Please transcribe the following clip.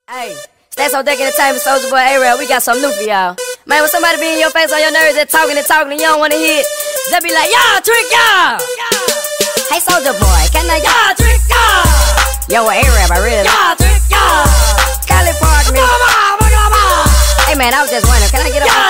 Hey, Stacks on Deck Entertainment, Soulja Boy, A-Rap, we got something new for y'all. Man, when somebody be in your face on your nerves, they're talking and talking and you don't wanna hear it, they be like, y'all, trick y'all! Hey, Soulja Boy, can I y'all trick y'all? Yo, A-Rap, I really y'all trick y'all! Cali Park, man. Hey, man, I was just wondering, can I get up?